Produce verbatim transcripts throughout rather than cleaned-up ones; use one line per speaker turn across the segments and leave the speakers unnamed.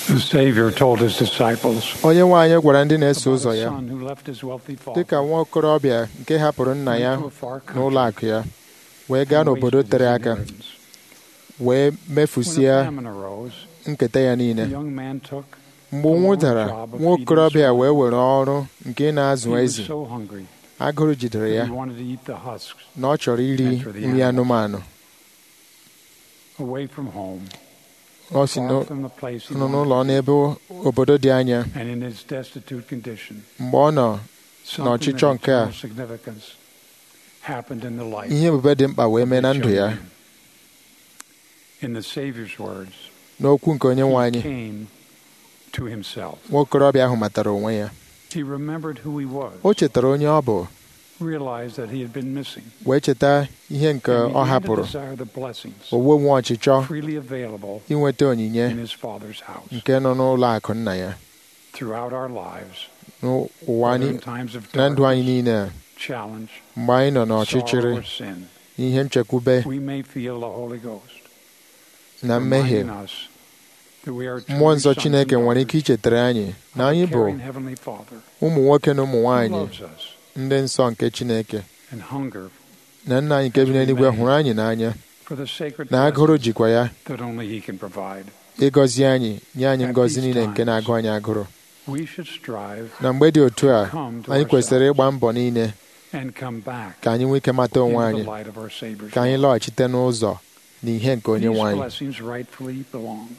The Savior told his disciples,
onye nwe anyị gwara ndị na-eso
about
ụzọ
a
ya
son who left his wealthy
dị ka
father
nwa okorobịa nke hapụrụ nna ya
went to a far
n'ụlọ
country
akụ ya wee gaa
and
n'obodo
wasted his
tere aka
inheritance.
wee
When a
mefusie
famine arose,
nketa ya
the
niile
young man took
mgbe ụnwụ dara nwa okorobịa wee were ọrụ nke
He
na-azụ
was
ezi
so hungry
agụrụ jidere
that
ya
he wanted to eat the husks
na ọ chọrọ iri nri anụmanụ
away from home,
ọ si
far from the place he
nọ
wanted
n'ụlọ
to be.
n'ebe obodo dị anya
And in his destitute condition,
mgbe ọ nọ
something
n'ọchịchọ
of
nke a
eternal significance happened in the life
ihe ebube dị mkpa wee
of
mee na
this
ndụ
young
ya
man. In the Savior's words,
n'okwu nke onye nwe
he
anyị
came to himself.
nwa okorobịa ahụ matara onwe ya
He remembered who he was,
o chetara onye ọ bụ
realized that he had been missing,
wee cheta ihe nke
and
ọ
began to
hapụrụ
desire the blessings
o wee nwee ọchịchọ
freely available
inweta onyinye
in his Father's house.
nke nọ n'ụlọ akụ nna ya
Throughout our lives,
n'ụwa
whether
anyị
in times of
na ndụ anyị
darkness,
niile a,
challenge,
mgbe anyị nọ
sorrow,
n'ọchịchịrị
or sin,
ihe nchekwube
we may feel the Holy Ghost
na mmehie
reminding us that we are
mmụọ
truly
nsọ
sons
Chineke
and
nwere ike
daughters
ichetara anyị na
of a
anyị bụ
caring Heavenly Father
ụmụ nwoke na ụmụ
who
nwaanyị
loves us
ndị nsọ nke Chineke
and hunger
na nna anyị nke bi n'eluigwe hụrụ anyị n'anya
for the sacred
na agụrụ
blessings
jikwa ya
that only He can provide.
ịgọzi anyị nye anyị
At
ngọzi
these
niile nke
times,
na-agụ anyị agụrụ
We should strive
na mgbe dị otu a
come to
anyị kwesịrị
ourselves
ịgba mbọ niile
and come back
ka anyị nwee ike mata onwe
into
anyị
the light of our Savior's
ka anyị
love.
lọghachite n'ụzọ na ihe nke onye
These
nwe anyị
blessings rightfully belong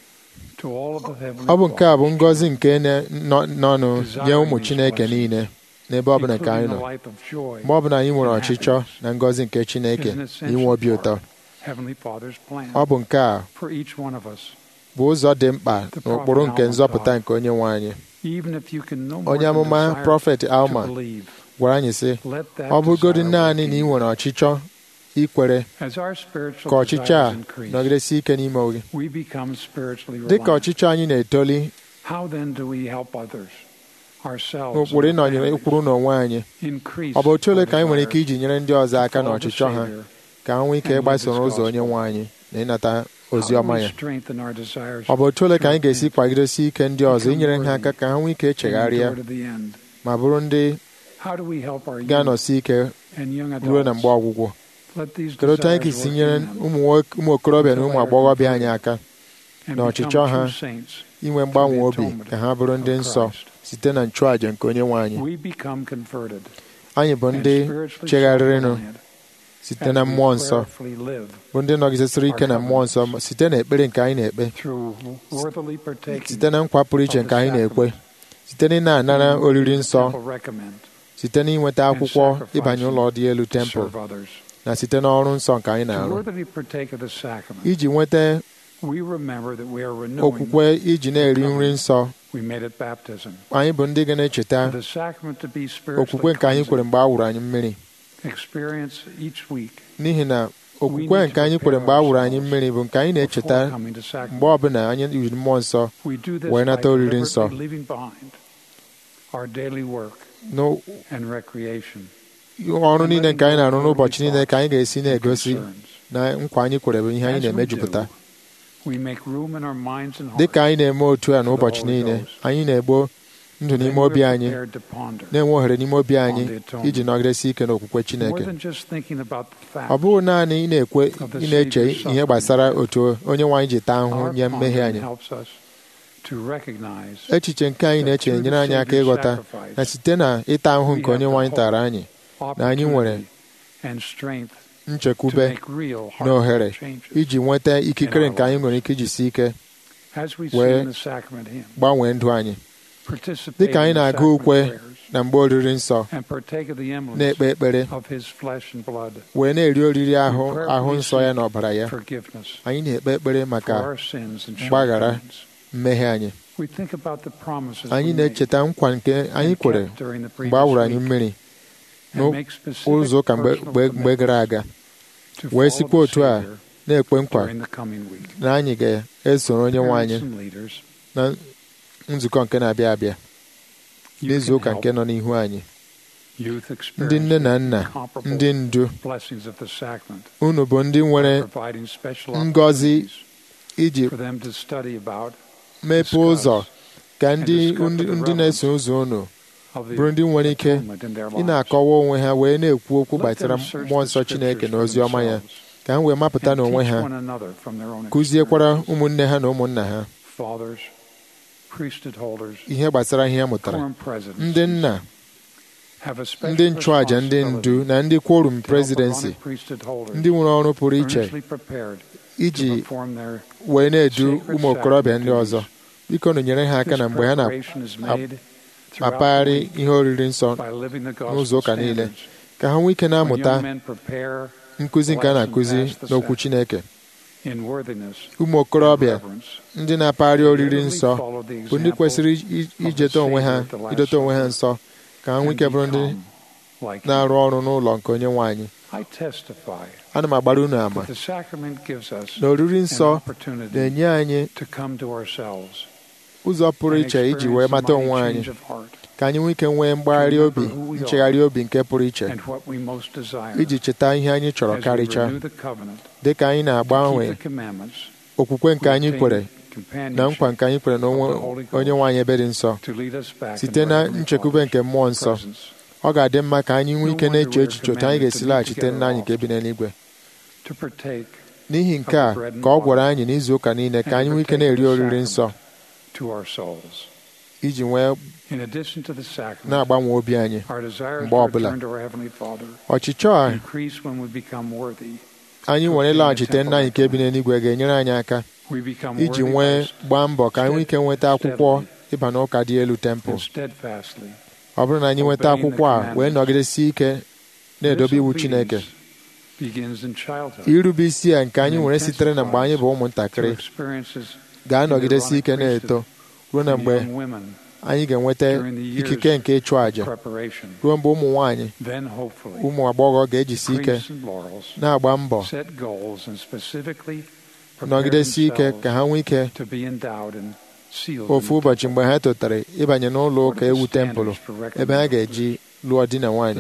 to all of the heavenly
ọ bụ nke a bụ
fathers,
ngọzi nke na- nọ- nọnụ nye ụmụ Chineke niile n'ebe ọ bụla ka anyị
including
nọ
the life of joy
mgbe ọ bụla anyị nwere
and
ọchịchọ
happiness,
na ngọzi nke Chineke
is an
na
essential
inwe obi ụtọ
part of Heavenly Father's plan
ọ bụ nke a
for each one of us.
bụ ụzọ dị mkpa n'ụkpụrụ nke nzọpụta nke onye nwe anyị
Even if you can no more
onye
than
amụma
desire
prọfet Alma
to believe,
gwara anyị sị
let that
ọ bụrụgodị
desire
naanị
work
na ị
in you.
nwere ọchịchọ ikwere
As our spiritual
ka ọchịchọ a
desires increase,
nọgidesi ike n'ime gị
we become spiritually
dị ka
reliant.
ọchịchọ anyị na-etoli
How then do we help others, ourselves,
n'ụkpụrụ
and our
ịnọnyere
families
ịkwụrụ n'onwe anyị
increase
ọ bụ otu ole
our
ka anyị nwere ike
desire
iji nyere ndị ọzọ
to
aka
follow the
n'ọchịchọ ha
Savior,
ka ha nwee ike
and
ịgbaso
live His
n'ụzọ onye
gospel?
nwe anyị na ịnata
How
ozi
do
ọma
we
ya
strengthen our desires
ọ bụ otu ole ka anyị
to
ga-esi
repent
kwagidesi ike ndị ọzọ inyere ha aka ka ha nwee ike
and
chegharịa
endure to the end?
ma bụrụ ndị
How do we help our youth
ga-anọsi ike
and young
ruo na
adults?
mgbe ọgwụgwụ
Let these
kedu otu anyị
desires
ga-esi
work
nyere
in them
ụmụ nwoke- ụmụ okorobịa na ụmụ agbọghọbịa anyị aka
and
na
become
ọchịchọ ha
true saints
inwe mgbanwe obi ka ha bụrụ ndị nsọ site na nchụàjà nke onye nwe anyị
we become converted
anyị bụ
and
ndị
spiritually
chegharịrịnụ
self-reliant
site
as
na
we
mmụọ nsọ
prayerfully live
bụ ndị nọgidesịrị ike na mmụọ nsọ site na ekpere nke anyị na-ekpe
through worthily partaking
site na nkwa pụrụ iche nke anyị na-ekwe site na ị na-anara
in
oriri
the
nsọ
temple recommend
site na inweta akwụkwọ ịbanye ụlọ dị elu
to
tempụl
serve others.
na site n'ọrụ nsọ nke anyị
To
na-arụ
worthily partake of the sacrament,
iji nweta
we remember that we are renewing
okwukwe iji na-eri nri nsọ
we made at baptism.
anyị bụ ndị ga na-echeta
For the sacrament to be
okwukwe
spiritually
nke anyị kwere
cleansing,
mgbe a wụrụ anyị mmiri
experience each week
n'ihi na okwukwe nke anyị kwere mgbe a wụrụ anyị mmiri bụ nke anyị na-echeta
before coming to sacrament.
mgbe ọbụla anyị yiri mmụọ nsọ
We do this
wee
by
nata oriri nsọ
deliberately leaving behind our daily work
n'ọrụ
and recreation
niile nke anyị na-arụ n'ụbọchị niile ka anyị ga-esi
and
na-egosi
concerns.
na nkwa anyị kwere bụ ihe anyị
As we
na-emejupụta
do, we make room in our minds and
dị
hearts
ka anyị na-eme otu a n'ụbọchị
Holy
niile
Ghost.
anyị na-egbo ndụ
Then
n'ime
we're
obi anyị
prepared to ponder
na-enwe ohere n'ime obi anyị
on the atonement.
iji nọgidesi ike n'okwukwe
more
Chineke
than just thinking about the fact
ọ bụghị naanị ị na-ekwe
of the
ị na-eche
Savior's
ihe gbasara otu onye nwe anyị ji taa ahụhụ
our
nye mmehie
pondering
anyị
helps us to recognize
echiche nke anyị na-eche nyere anyị aka ịghọta na site na ịta ahụhụ nke onye nwe anyị tara anyị na anyị nwere
opportunity and strength to
nchekwube
make real
na ohere
heart changes.
iji nweta ikikere nke anyị nwere ike iji si ike
As we
wee
sing the sacrament hymn,
gbanwee ndụ anyị
participate
dị ka anyị
in the
na-agụ
sacrament
ukwe
prayers,
na mgbe oriri nsọ
and partake of the emblems
na-ekpe ekpere
of his flesh and blood,
wee na-eri oriri ahụ ahụ nsọ ya na ọbara ya
forgiveness
anyị na-ekpe ekpere
for
maka
our sins and
mgbaghara
shortcomings.
mmehie anyị
We think about the promises
anyị
we made
na-echeta nkwa nke anyị
and
kwere
kept during the
mgbe a wụrụ
previous
anyị
week,
mmiri
and make specific
n'ụzọ ụka mgbe
personal
mgbe- mgbe gara aga
to
wee
follow
sikwa
the
otu a
Savior
na-ekwe nkwa
during the coming week.
na anyị ga-esoro onye nwe
Parents
anyị
and leaders,
na nzukọ nke na-abịa abịa
you
n'izu
can
ụka
help
nke nọ n'ihu anyị
youth
ndị nne na
experience
nna
incomparable
ndị ndu
blessings of the sacrament,
unu bụ ndị nwere
providing special
ngọzi
opportunities
iji
for them to study about
mepee ụzọ ka ndị ndị na-eso ụzọ unu bụrụ ndị nwere ike ị na-akọwa onwe ha wee na-ekwu okwu gbasara mmụọ nsọ Chineke na ozi ọma ya ka ha wee mapụta n'onwe ha kụziekwara ụmụnne ha na ụmụnna ha ihe gbasara ihe ha mụtara. Ndị nna, ndị nchụàjà, ndị ndu na ndị quorum presidency, ndị nwere ọrụ pụrụ iche iji wee na-edu ụmụ okorobịa ndị ọzọ, biko na nyere ha aka na mgbe ha na-apagharị ihe oriri nsọ n'ụzọ ụka niile ka ha nwee ike na-amụta nkụzi nke a na-akụzi n'okwu Chineke. Ụmụ okorobịa ndị na-apagharị oriri nsọ bụ ndị kwesịrị ijeta onwe ha idote onwe ha nsọ ka ha nwee ike bụrụ ndị na-arụ ọrụ n'ụlọ nke Onyenwe anyị. Ana m agbara unu ama na oriri nsọ na-enye anyị ụzọ pụrụ iche iji wee mata onwe anyị ka anyị nwee ike nwee mgbagharị obi, nchegharị obi nke pụrụ iche iji cheta ihe anyị chọrọ karịchaa, dị ka anyị na-agbanwe okwukwe nke anyị kwere na nkwa nke anyị kwere na Onyenwe anyị ebe dị nsọ site na nchekwube nke mmụọ nsọ. Ọ ga-adị mma ka anyị nwee ike na-eche echiche otu anyị ga-esi laghachite nna anyị nke bi n'eluigwe. N'ihi nke a ka ọ gwara anyị n'izu ụka niile ka anyị nwee ike na-eri oriri nsọ iji nwee na-agbanwe obi anyị mgbe ọbụla. Ọchịchọ a anyị nwere ịlaghachite nna anyị nke bi n'eluigwe ga-enyere anyị aka iji nwee gbaa mbọ ka anyị nwee ike nweta akwụkwọ ịba n'ụka dị elu tempụl. Ọ bụrụ na anyị nweta akwụkwọ a wee nọgidesi ike na-edobe iwu Chineke, irube isi a nke anyị nwere sitere na mgbe anyị bụ ụmụntakịrị ga-anọgidesi ike na-eto ruo na mgbe anyị ga-enweta ikike nke ịchụ àjà, ruo mgbe ụmụ nwanyị, ụmụ agbọghọ ga-ejisi ike na-agba mbọ nọgidesi ike ka ha nwee ike ofu ụbọchị mgbe ha totara ịbanye n'ụlọ ụka ewu tempụl ebe ha ga-eji lụọ di na nwanyị.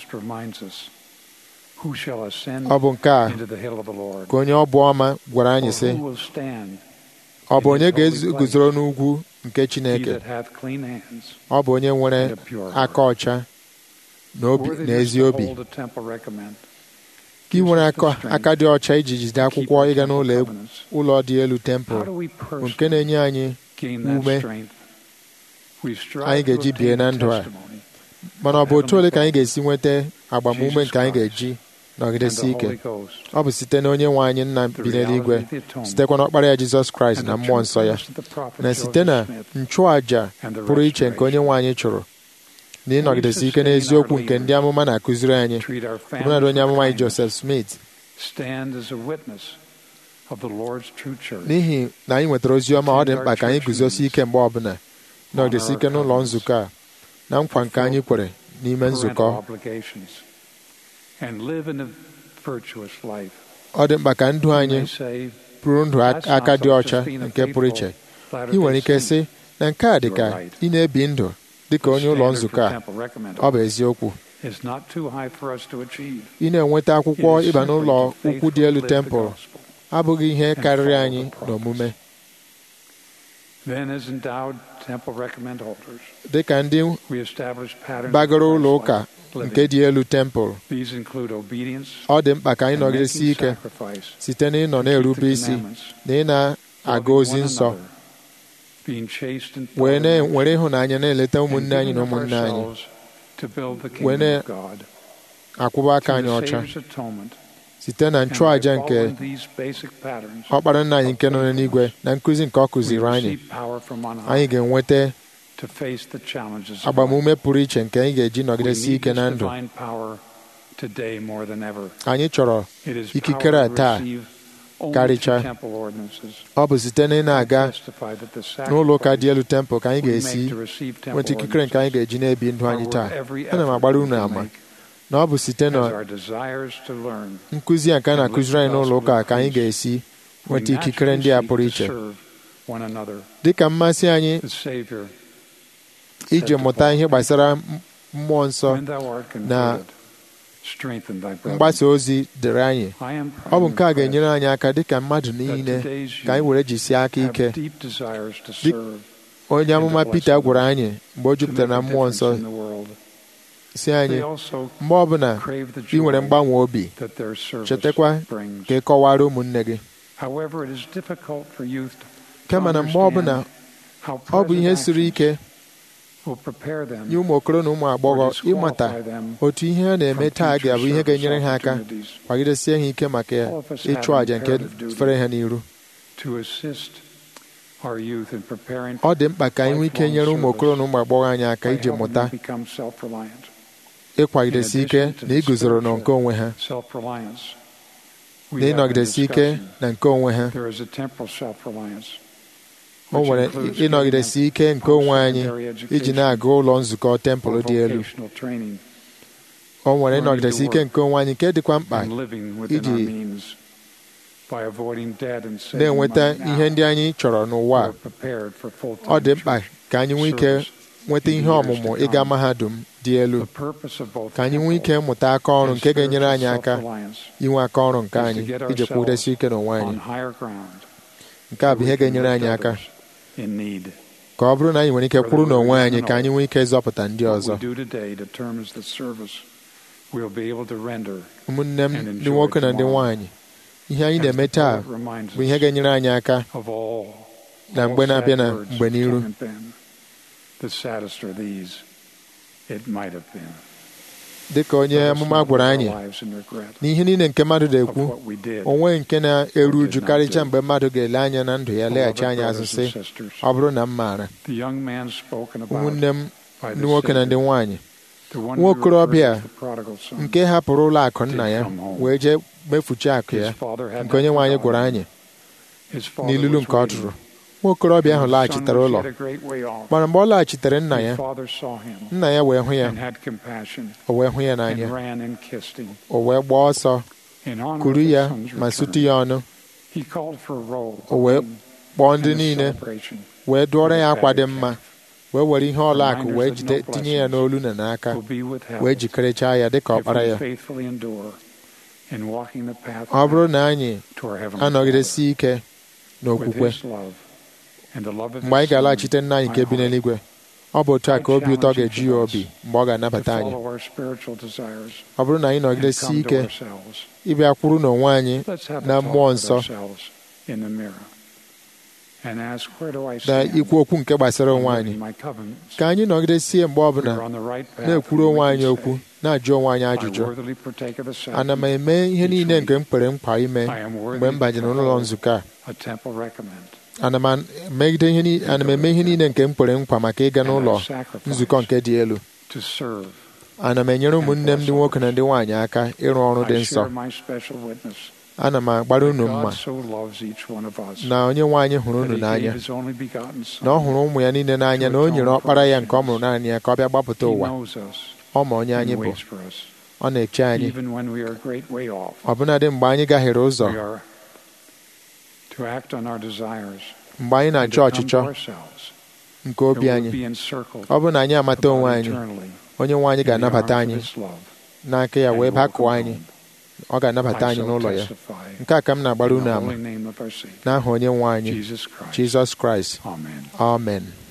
Ọ bụ nke a ka onye ọbụ ọma gwara anyị sị, ọ bụ onye ga-eguzoro n'ugwu nke Chineke? Ọ bụ onye nwere aka ọcha na ezi obi. Ka ị nwere aka dị ọcha iji jide akwụkwọ ịga n'ụlọ dị elu tempụl bụ nke na-enye anyị ume anyị ga-eji bie na ndụ a. Mana ọ bụ otu ole ka anyị ga-esi nweta agbamume nke anyị ga-eji nọgidesi ike? Ọ bụ site na onye nwe anyị nna bi n'eluigwe, sitekwa n'ọkpara ya Jizọs Kraịst na mmụọ nsọ ya, na site na nchụàjà pụrụ iche nke onye nwe anyị chụrụ, na ịnọgidesi ike n'eziokwu nke ndị amụma na-akụziri anyị, ọbụnadị onye amụma anyị Joseph Smith. N'ihi na anyị nwetara ozi ọma, ọ dị mkpa ka anyị guzosi ike mgbe ọbụla nọgidesi ike n'ụlọ nzukọ a na nkwa nke anyị kwere n'ime nzukọ. Ọ dị mkpa ka ndụ anyị bụrụ ndụ aka dị ọcha nke pụrụ iche. Ị nwere ike sị na nke a dị ka ị na-ebi ndụ dị ka onye ụlọ nzukọ a. Ọ bụ eziokwu. Ị na-enweta akwụkwọ ịba n'ụlọ ukwu dị elu tempụl abụghị ihe karịrị anyị n'omume. Dị ka ndị bagoro ụlọ ụka nke dị elu tempụl, ọ dị mkpa ka anyị nọgidesi ike site n'ịnọ na-erube isi na ị na-aga ozi nsọ, wee were ịhụnanya na-eleta ụmụnne anyị na ụmụnne anyị, wee na-akwụba aka anyị ọcha site na nchụàjà nke ọkpara nna anyị nke nọ n'eluigwe na nkụzi nke ọ kụziri anyị. Anyị ga-enweta agbamume pụrụ iche nke anyị ga-eji nọgidesi ike na ndụ. Anyị chọrọ ikikere a taa karịchaa. Ọ bụ site na ị na-aga n'ụlọ ụka dị elu tempụl ka anyị ga-esi nweta ikikere nke anyị ga-eji na-ebi ndụ anyị taa. Ana m agbara unu ama na ọ bụ site na nkụzi a nke a na-akụziri anyị n'ụlọ ụka ka anyị ga-esi nweta ikikere ndị a pụrụ iche, dị ka mmasị anyị iji mụta ihe gbasara mmụọ nsọ na mgbasa ozi dịrị anyị. Ọ bụ nke a ga-enyere anyị aka dịka mmadụ niile ka anyị were jisie aka ike. Onye amụma Pita gwara anyị mgbe o jupụtara na mmụọ nsọ si anyị, mgbe ọbụla ị nwere mgbanwe obi, chetakwa ka ị kọwara ụmụnne gị. Kama na mgbe ọbụla ọ bụ ihe siri ike nye ụmụ okoro na ụmụ agbọghọ ịmata otu ihe ha na-eme taa ga-abụ ihe ga-enyere ha aka kwagidesie ha ike maka ịchụ àjà nke fere ha n'iru. Ọ dị mkpa ka anyị nwee ike nyere ụmụ okoro na ụmụ agbọghọ anyị aka iji mụta ịkwagidesi ike na iguzoro na nke onwe ha, na ịnọgidesi ike na nke onwe ha. O nwere ịnọgidesi ike nke onwe anyị iji na-aga ụlọ nzukọ tempụl dị elu. O nwere ịnọgidesi ike nke onwe anyị nke dịkwa mkpa iji na-enweta ihe ndị anyị chọrọ n'ụwa. Ọ dị mkpa ka anyị nwee ike nweta ihe ọmụmụ ịga mahadum dị elu, ka anyị nwee ike mụta aka ọrụ nke ga-enyere anyị aka inwe aka ọrụ nke anyị iji kwụdesi ike n'onwe anyị. Nke a bụ ihe ga-enyere anyị aka ka ọ bụrụ na anyị nwere ike kwụrụ n'onwe anyị ka anyị nwee ike zọpụta ndị ọzọ. Ụmụnne m ndị nwoke na ndị nwaanyị, ihe anyị na-eme taa bụ ihe ga-enyere anyị aka na mgbe na-abịa na mgbe n'iru. Dịka onye amụma gwara anyị, n'ihe niile nke mmadụ na-ekwu, onwe nke na-eru uju karịcha mgbe mmadụ ga-ele anya na ndụ ya leghachi anya azụ sị, ọ bụrụ na m maara. Ụmụnne m ndị nwoke na ndị nwaanyị, nwa okorobịa nke hapụrụ ụlọ akụ nna ya wee jee mefuchi akụ ya, nke onye nwe anyị gwara anyị n'ilulu nke ọ tụrụ. Nwa okorobịa ahụ laghachitere ụlọ, mana mgbe ọ laghachitere nna ya, nna ya wee hụ ya, o wee hụ ya n'anya, o wee gbaa ọsọ kuru ya ma sutu ya ọnụ. O wee kpọọ ndị niile, wee dụọrọ ya akwa dị mma, wee were ihe ọla akụ wee jide tinye ya n'olu na n'aka, wee jikerechaa ya dịka ọkpara ya. Ọ bụrụ na anyị anọgidesi ike n'okwukwe, mgbe anyị ga-alaghachite nna anyị nke bi n'eluigwe, ọ bụ otu a ka obi ụtọ ga-eju ya obi mgbe ọ ga-anabata anyị. Ọ bụrụ na anyị nọgidesi ike ịbịa kwuru n'onwe anyị na mmụọ nsọ na ikwu okwu nke gbasara onwe anyị, ka anyị nọgidesie mgbe ọbụla na-ekwuru onwe anyị okwu, na-ajụ onwe anyị ajụjụ: ana m eme ihe niile nke m kwere nkwa ime mgbe m banyere n'ụlọ nzukọ a? Ana m eme ihe niile nke m kwere nkwa maka ịga n'ụlọ nzukọ nke dị elu? Ana m enyere ụmụnne m ndị nwoke na ndị nwaanyị aka ịrụ ọrụ dị nsọ? Ana m agbara unu mma na onye nwe anyị hụrụ unu n'anya, na ọ hụrụ ụmụ ya niile n'anya, na o nyere ọkpara ya nke ọ mụrụ naanị ya ka ọ bịa gbapụta ụwa. Ọ ma onye anyị bụ, ọ na-eche anyị ọbụnadị mgbe anyị gahiere ụzọ, mgbe anyị na-achọ ọchịchọ nke obi anyị. Ọ bụrụ na anyị amata onwe anyị, onye nwe anyị ga-anabata anyị n'aka ya wee bakụọ anyị. Ọ ga-anabata anyị n'ụlọ ya. Nke a ka m na-agbara unu ama n'aha onye nwe anyị Jizọs Kraịst. Amen.